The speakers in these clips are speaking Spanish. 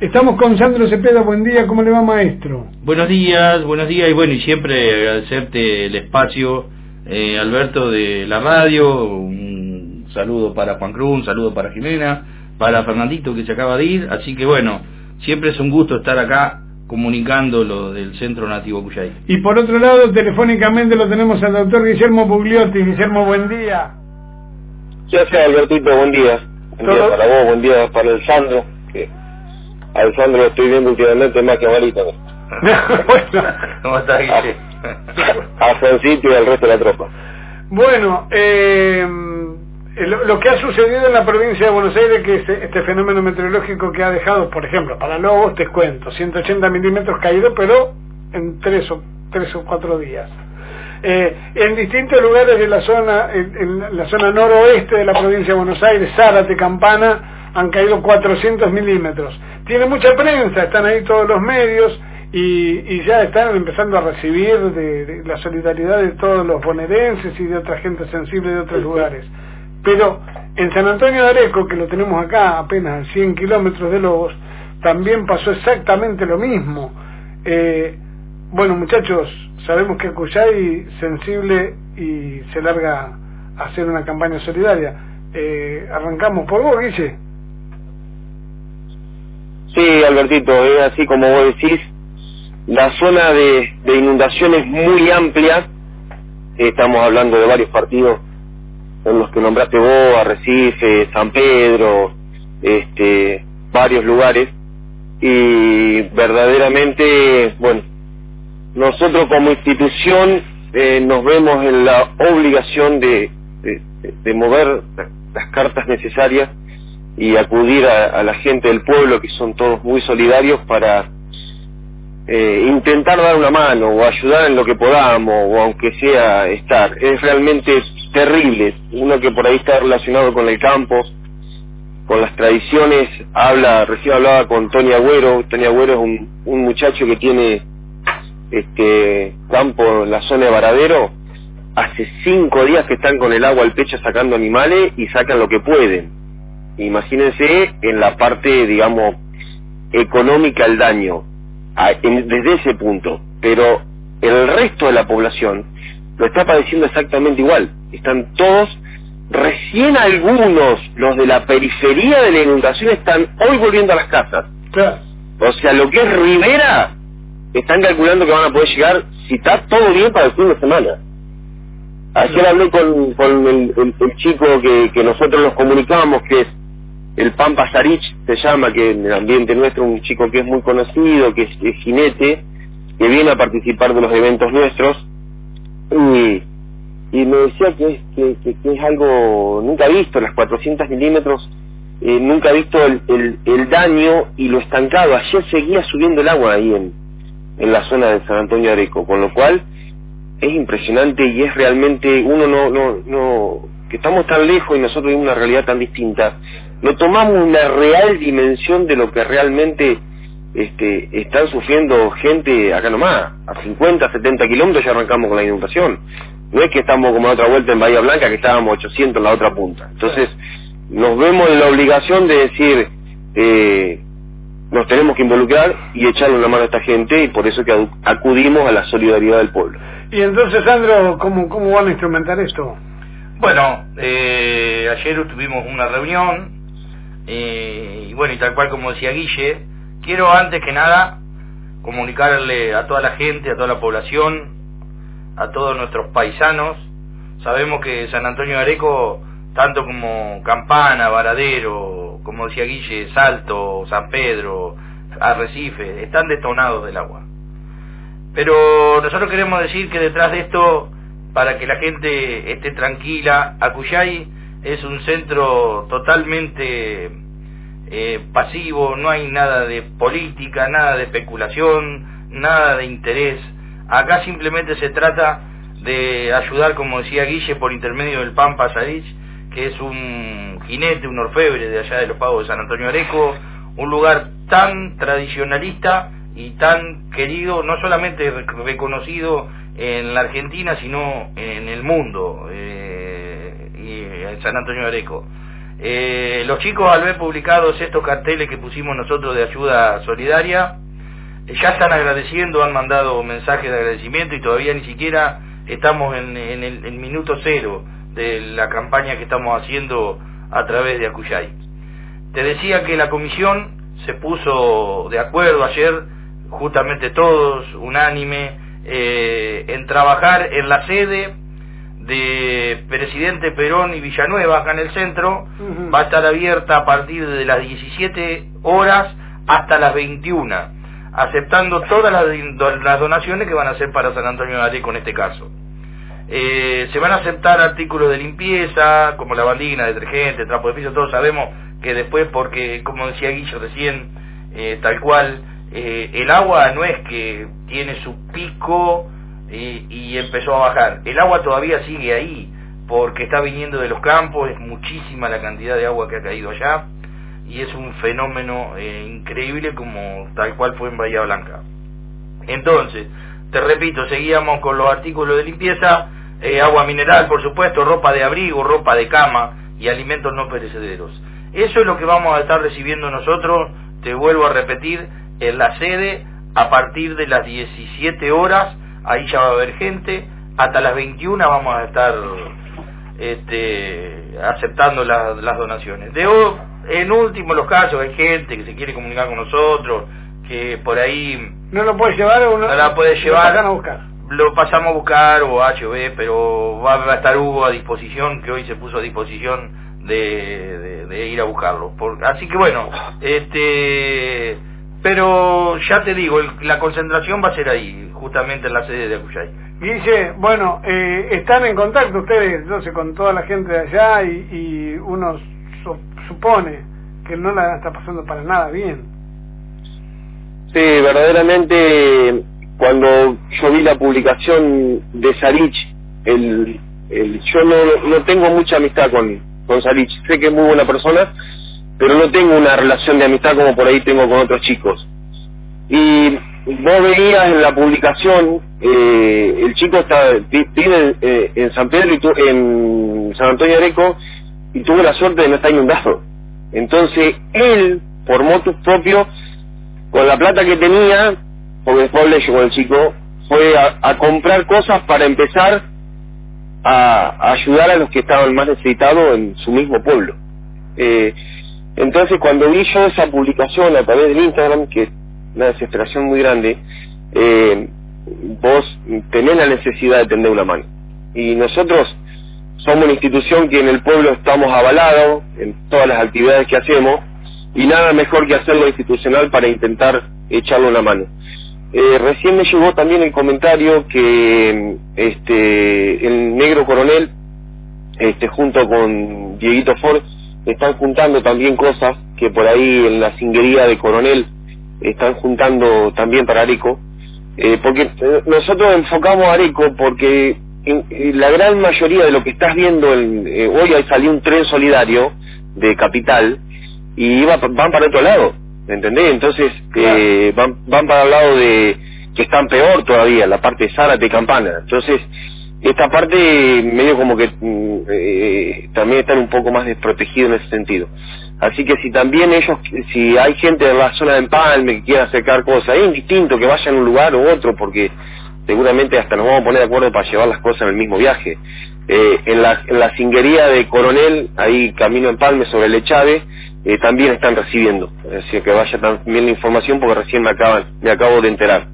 Estamos con Sandro Cepeda, buen día, ¿cómo le va, maestro? Buenos días, y bueno, y siempre agradecerte el espacio, Alberto, de la radio. Un saludo para Juan Cruz, un saludo para Jimena, para Fernandito que se acaba de ir, así que bueno, siempre es un gusto estar acá comunicando lo del Centro Nativo Cuyay. Y por otro lado, telefónicamente lo tenemos al doctor Guillermo Bugliotti. Guillermo, buen día. Gracias, Albertito, buen día. Buen día para vos, buen día para el Sandro, que al Sandro lo estoy viendo últimamente más que malito. Bueno. ¿Cómo estás, Guille? A Francito y al resto de la tropa. Bueno, lo que ha sucedido en la provincia de Buenos Aires, que este fenómeno meteorológico que ha dejado, por ejemplo, para Lobos, te cuento, 180 milímetros caídos, pero en 3 o 4 días. En distintos lugares de la zona, en la zona noroeste de la provincia de Buenos Aires, Zárate, Campana, han caído 400 milímetros. Tiene mucha prensa, están ahí todos los medios y ya están empezando a recibir de la solidaridad de todos los bonaerenses y de otra gente sensible de otros lugares. Pero en San Antonio de Areco, que lo tenemos acá apenas a 100 kilómetros de Lobos, también pasó exactamente lo mismo. Bueno, muchachos, sabemos que Cuyay sensible y se larga a hacer una campaña solidaria. Arrancamos por vos, Guille. Sí, Albertito, es así como vos decís. La zona de inundación es muy amplia. Estamos hablando de varios partidos en los que nombraste vos, Arrecife, San Pedro, varios lugares. Y verdaderamente, bueno, nosotros como institución nos vemos en la obligación de mover las cartas necesarias y acudir a la gente del pueblo, que son todos muy solidarios, para intentar dar una mano o ayudar en lo que podamos, o aunque sea estar. Es realmente terrible. Uno que por ahí está relacionado con el campo, con las tradiciones, recién hablaba con Tony Agüero. Tony Agüero es un muchacho que tiene campo en la zona de Varadero. Hace 5 días que están con el agua al pecho sacando animales y sacan lo que pueden. Imagínense en la parte, digamos, económica el daño, desde ese punto. Pero el resto de la población lo está padeciendo exactamente igual. Están todos, recién algunos, los de la periferia de la inundación, están hoy volviendo a las casas. Claro. O sea, lo que es Rivera, están calculando que van a poder llegar, si está todo bien, para el fin de semana. Ayer hablé con el chico que nosotros nos comunicamos, que es el Pampa Sarich, se llama, que en el ambiente nuestro, un chico que es muy conocido, que es jinete, que viene a participar de los eventos nuestros, y me decía que es algo nunca visto, las 400 milímetros, nunca visto el daño y lo estancado. Ayer seguía subiendo el agua ahí en la zona de San Antonio de Areco, con lo cual es impresionante y es realmente, uno no que estamos tan lejos y nosotros vivimos una realidad tan distinta, no tomamos una real dimensión de lo que realmente están sufriendo gente acá nomás. A 50, 70 kilómetros ya arrancamos con la inundación. No es que estamos como en otra vuelta en Bahía Blanca, que estábamos 800 en la otra punta. Entonces nos vemos en la obligación de decir, nos tenemos que involucrar y echarle una mano a esta gente, y por eso que acudimos a la solidaridad del pueblo. Y entonces, Sandro, ¿cómo van a instrumentar esto? Bueno, ayer tuvimos una reunión, y bueno, y tal cual como decía Guille, quiero antes que nada comunicarle a toda la gente, a toda la población, a todos nuestros paisanos. Sabemos que San Antonio de Areco, tanto como Campana, Varadero, como decía Guille, Salto, San Pedro, Arrecife, están detonados del agua. Pero nosotros queremos decir que detrás de esto, para que la gente esté tranquila, Cuyay es un centro totalmente pasivo, no hay nada de política, nada de especulación, nada de interés. Acá simplemente se trata de ayudar, como decía Guille, por intermedio del Pampa Sarich, que es un jinete, un orfebre de allá de los Pagos de San Antonio de Areco, un lugar tan tradicionalista y tan querido, no solamente reconocido en la Argentina, sino en el mundo, y en San Antonio de Areco. Los chicos, al ver publicados estos carteles que pusimos nosotros de ayuda solidaria, ya están agradeciendo, han mandado mensajes de agradecimiento y todavía ni siquiera estamos en el minuto cero de la campaña que estamos haciendo a través de Acuyay. Te decía que la comisión se puso de acuerdo ayer, justamente todos, unánime, en trabajar en la sede de Presidente Perón y Villanueva, acá en el centro. Va a estar abierta a partir de las 17 horas hasta las 21, aceptando todas las donaciones que van a ser para San Antonio de Areco en este caso. Se van a aceptar artículos de limpieza, como lavandina, detergente, trapo de piso. Todos sabemos que después, porque como decía Guillo recién, tal cual, el agua no es que tiene su pico y empezó a bajar. El agua todavía sigue ahí, porque está viniendo de los campos, es muchísima la cantidad de agua que ha caído allá, y es un fenómeno increíble, como tal cual fue en Bahía Blanca. Entonces, te repito, seguíamos con los artículos de limpieza, agua mineral, por supuesto, ropa de abrigo, ropa de cama y alimentos no perecederos. Eso es lo que vamos a estar recibiendo nosotros, te vuelvo a repetir, en la sede a partir de las 17 horas, ahí ya va a haber gente, hasta las 21 vamos a estar aceptando las donaciones. En último los casos, hay gente que se quiere comunicar con nosotros, que por ahí no lo puede llevar o no la puede llevar, lo pasamos a buscar o HB, pero va a estar Hugo a disposición, que hoy se puso a disposición de ir a buscarlo. Así que bueno, pero ya te digo, la concentración va a ser ahí, justamente en la sede de Acuyay. Guille, bueno, están en contacto ustedes, entonces, con toda la gente de allá, y uno supone que no la está pasando para nada bien. Sí, verdaderamente, cuando yo vi la publicación de Sarich, yo no tengo mucha amistad con Sarich. Sé que es muy buena persona, pero no tengo una relación de amistad como por ahí tengo con otros chicos. Y vos veías en la publicación, el chico vive en San Pedro, en San Antonio de Areco, y tuvo la suerte de no estar inundado. Entonces él, por motus propio, con la plata que tenía, porque después hablé yo con el chico, fue a comprar cosas para empezar a ayudar a los que estaban más necesitados en su mismo pueblo. Entonces, cuando vi yo esa publicación a través del Instagram, que es una desesperación muy grande, vos tenés la necesidad de tender una mano. Y nosotros somos una institución que en el pueblo estamos avalados en todas las actividades que hacemos, y nada mejor que hacerlo institucional para intentar echarle una mano. Recién me llegó también el comentario que el Negro Coronel, junto con Dieguito Ford, están juntando también cosas que por ahí en la cinguería de Coronel están juntando también para Areco, porque nosotros enfocamos a Areco porque la gran mayoría de lo que estás viendo, hoy salió un tren solidario de Capital y van para otro lado, ¿entendés? Entonces van para el lado de que están peor todavía, la parte de Zárate y Campana. Entonces esta parte medio como que también están un poco más desprotegidos en ese sentido. Así que si hay gente de la zona de Empalme que quiera acercar cosas, es indistinto que vayan a un lugar u otro, porque seguramente hasta nos vamos a poner de acuerdo para llevar las cosas en el mismo viaje. En la cinguería de Coronel, ahí camino Empalme sobre el Echave, también están recibiendo, así que vaya también la información porque recién me acabo de enterar.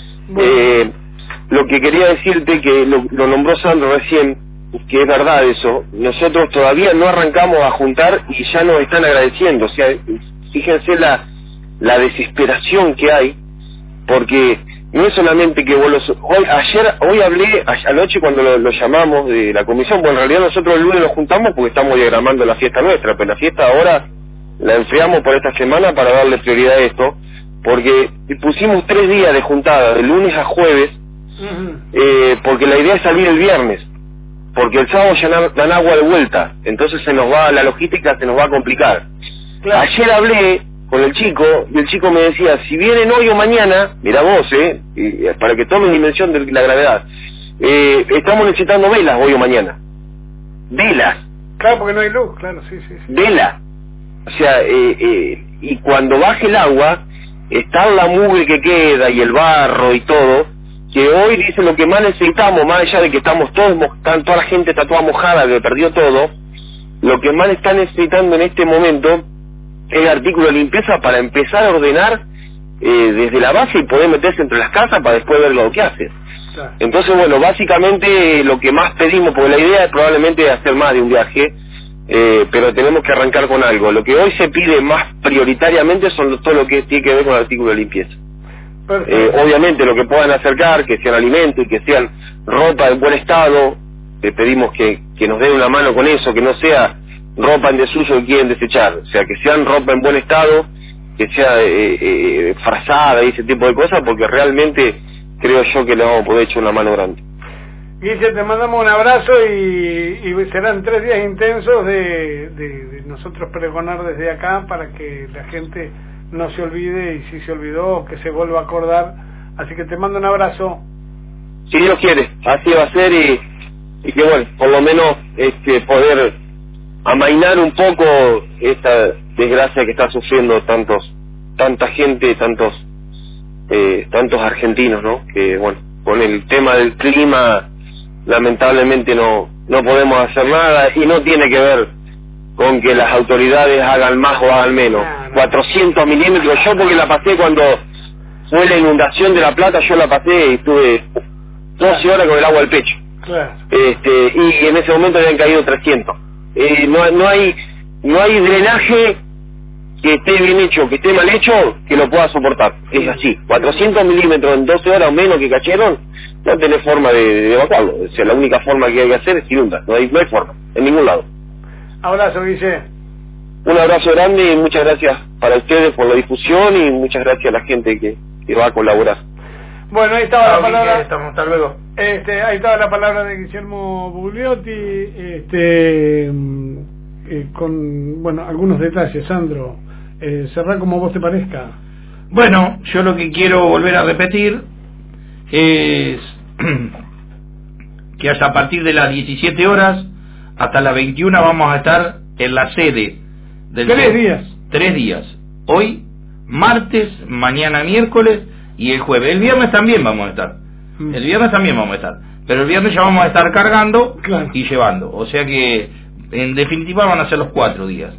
Lo que quería decirte, que lo nombró Sandro recién, que es verdad eso, nosotros todavía no arrancamos a juntar y ya nos están agradeciendo. O sea, fíjense la desesperación que hay, porque no es solamente que vos hoy hablé anoche cuando lo llamamos de la comisión. Bueno, en realidad nosotros el lunes nos juntamos porque estamos diagramando la fiesta nuestra, pero la fiesta ahora la enfriamos por esta semana para darle prioridad a esto, porque pusimos 3 días de juntada, de lunes a jueves, porque la idea es salir el viernes, porque el sábado ya dan agua de vuelta, entonces la logística se nos va a complicar. Claro. Ayer hablé con el chico, y el chico me decía, si vienen hoy o mañana, mira vos, para que tomen dimensión de la gravedad, estamos necesitando velas hoy o mañana. Velas, Claro, porque no hay luz, claro, sí. Vela. O sea, y cuando baje el agua, está la mugre que queda y el barro y todo, que hoy dice lo que más necesitamos, más allá de que estamos toda la gente está toda mojada, que perdió todo, lo que más está necesitando en este momento es artículo de limpieza para empezar a ordenar desde la base y poder meterse entre las casas para después ver lo que hace. Claro. Entonces, bueno, básicamente lo que más pedimos, porque la idea es probablemente hacer más de un viaje, pero tenemos que arrancar con algo. Lo que hoy se pide más prioritariamente son todo lo que tiene que ver con el artículo de limpieza. Obviamente lo que puedan acercar, que sean alimentos y que sean ropa en buen estado, pedimos que nos den una mano con eso, que no sea ropa en desuso que quieren desechar, o sea, que sean ropa en buen estado, que sea frazada y ese tipo de cosas, porque realmente creo yo que le vamos a poder echar una mano grande. Guille, te mandamos un abrazo y serán 3 días intensos de nosotros pregonar desde acá para que la gente no se olvide, y si se olvidó, que se vuelva a acordar. Así que te mando un abrazo. Si Dios quiere, así va a ser, y que bueno, por lo menos poder amainar un poco esta desgracia que está sufriendo tanta gente, tantos argentinos, ¿no? Que bueno, con el tema del clima lamentablemente no podemos hacer nada, y no tiene que ver con que las autoridades hagan más o hagan menos. 400 milímetros, yo porque la pasé cuando fue la inundación de La Plata, yo la pasé y estuve 12 horas con el agua al pecho. Claro. Y en ese momento habían caído 300. No hay drenaje que esté bien hecho, que esté mal hecho, que lo pueda soportar. Es así. 400 milímetros en 12 horas o menos que cayeron, no tenés forma de evacuarlo. O sea, la única forma que hay que hacer es inundar. No hay forma, en ningún lado. Abrazo, Guille. Un abrazo grande y muchas gracias para ustedes por la difusión, y muchas gracias a la gente que va a colaborar. Bueno, ahí estaba la palabra. Hasta luego. Ahí estaba la palabra de Guillermo Bugliotti, con algunos detalles. Sandro, cerrá como vos te parezca. Bueno, yo lo que quiero volver a repetir es que hasta a partir de las 17 horas hasta las 21 vamos a estar en la sede del 3 días. 3 días. Hoy, martes, mañana miércoles y el jueves. El viernes también vamos a estar. El viernes también vamos a estar. Pero el viernes ya vamos a estar cargando, claro, y llevando. O sea que, en definitiva, van a ser los 4 días.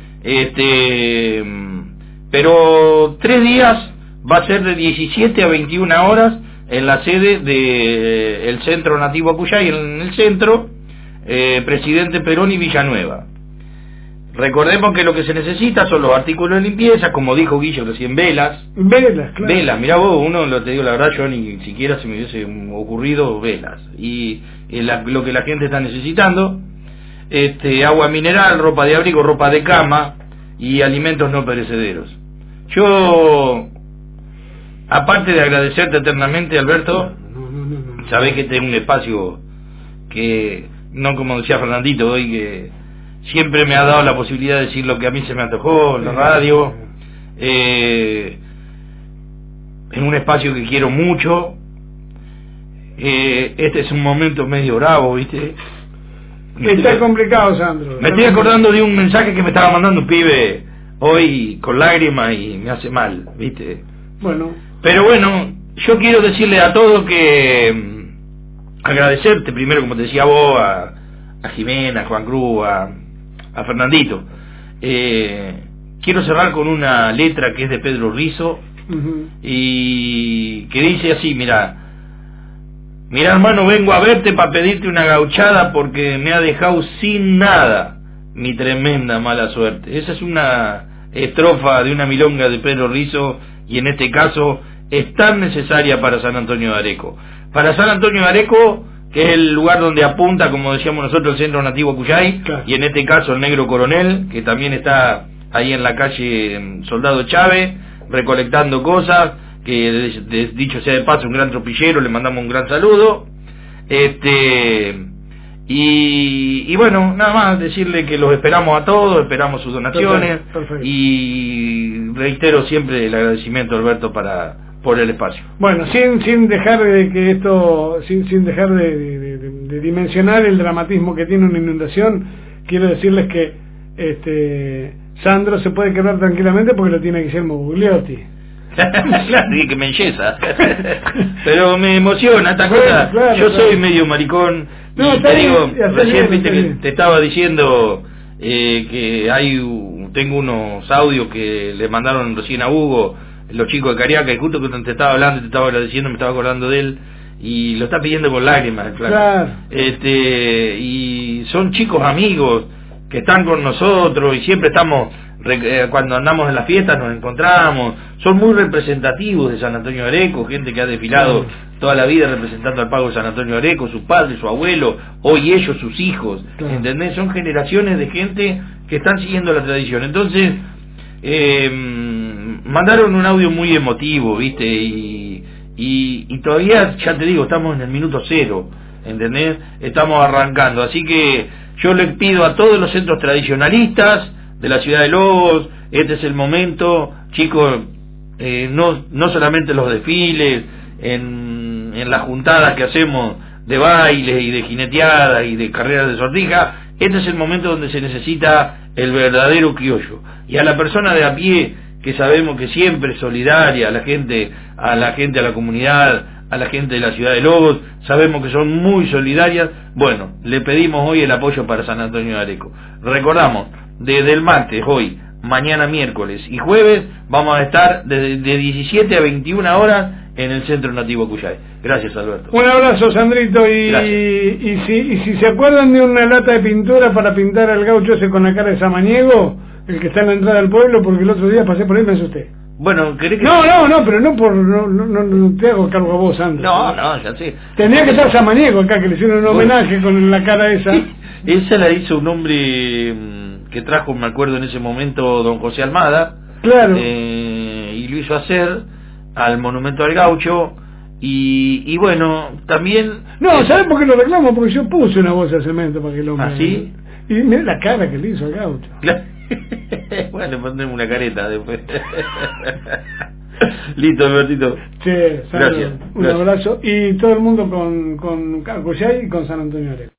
Pero 3 días va a ser de 17 a 21 horas en la sede del Centro Nativo Acuyay, en el centro, Presidente Perón y Villanueva. Recordemos que lo que se necesita son los artículos de limpieza, como dijo Guille recién, velas, claro. Velas, mirá vos, te digo la verdad, yo ni siquiera se me hubiese ocurrido velas. Y lo que la gente está necesitando, agua mineral, ropa de abrigo, ropa de cama y alimentos no perecederos. Yo, aparte de agradecerte eternamente, Alberto, sabés que tengo un espacio que, no como decía Fernandito hoy, que siempre me ha dado la posibilidad de decir lo que a mí se me antojó en la radio, en un espacio que quiero mucho. Este es un momento medio bravo, ¿viste? Está complicado, Sandro. Me estoy acordando de un mensaje que me estaba mandando un pibe hoy con lágrimas y me hace mal, ¿viste? Bueno. Pero bueno, yo quiero decirle a todos que agradecerte primero, como te decía vos, a Jimena, a Juan Cruz, a Fernandito. Quiero cerrar con una letra que es de Pedro Rizzo, y que dice así: mira hermano, vengo a verte para pedirte una gauchada porque me ha dejado sin nada mi tremenda mala suerte. Esa es una estrofa de una milonga de Pedro Rizzo, y en este caso es tan necesaria para San Antonio de Areco. Para San Antonio de Areco, que es el lugar donde apunta, como decíamos nosotros, el Centro Nativo Acuyay, claro, y en este caso el Negro Coronel, que también está ahí en la calle Soldado Chávez, recolectando cosas, que dicho sea de paso, un gran tropillero, le mandamos un gran saludo. Y bueno, nada más decirle que los esperamos a todos, esperamos sus donaciones. Perfecto. Y reitero siempre el agradecimiento, Alberto, por el espacio. Bueno, sin dejar de que esto, sin dejar de dimensionar el dramatismo que tiene una inundación, quiero decirles que Sandro se puede quebrar tranquilamente porque lo tiene Guillermo Bugliotti. Claro, y que me enyesa. Pero me emociona esta cosa. Claro, yo soy medio maricón. No, y te digo, bien, recién viste que bien. te estaba diciendo que tengo unos audios que le mandaron recién a Hugo, los chicos de Cariaca, y justo cuando te estaba hablando, te estaba diciendo, me estaba acordando de él, y lo está pidiendo con lágrimas, claro. Y son chicos amigos que están con nosotros y siempre estamos, cuando andamos en las fiestas nos encontramos, son muy representativos de San Antonio de Areco, gente que ha desfilado toda la vida representando al pago de San Antonio de Areco, su padre, su abuelo, hoy ellos, sus hijos, ¿entendés? Son generaciones de gente que están siguiendo la tradición. Entonces, mandaron un audio muy emotivo, ¿viste? Y todavía, ya te digo, estamos en el minuto cero, ¿entendés? Estamos arrancando, así que yo les pido a todos los centros tradicionalistas de la ciudad de Lobos, este es el momento, chicos, no solamente los desfiles, en las juntadas que hacemos de bailes y de jineteadas y de carreras de sortija, este es el momento donde se necesita el verdadero criollo. Y a la persona de a pie, que sabemos que siempre es solidaria, a la gente, a la comunidad, a la gente de la ciudad de Lobos, sabemos que son muy solidarias. Bueno, le pedimos hoy el apoyo para San Antonio de Areco. Recordamos, desde el martes, hoy, mañana miércoles y jueves, vamos a estar de 17 a 21 horas en el Centro Nativo Cuyay. Gracias, Alberto. Un abrazo, Sandrito, y si se acuerdan de una lata de pintura para pintar al gaucho ese con la cara de Samaniego, el que está en la entrada del pueblo, porque el otro día pasé por ahí y me asusté. Bueno, ¿querés que...? No, pero no te hago cargo a vos, Sandro. No, ya sé. Tenía que estar Samaniego acá, que le hicieron un homenaje con la cara esa. Esa la hizo un hombre que trajo, me acuerdo en ese momento, don José Almada. Claro. Y lo hizo hacer al Monumento al Gaucho. Y bueno, también... No, ¿sabes por qué lo reclamo? Porque yo puse una bolsa de cemento para que el hombre... ¿Ah, sí? Y mira la cara que le hizo al gaucho. Bueno, ponemos una careta después. Listo, Albertito. Sí, Sandro, gracias. Un abrazo. Y todo el mundo con Cuyay y con San Antonio de Areco.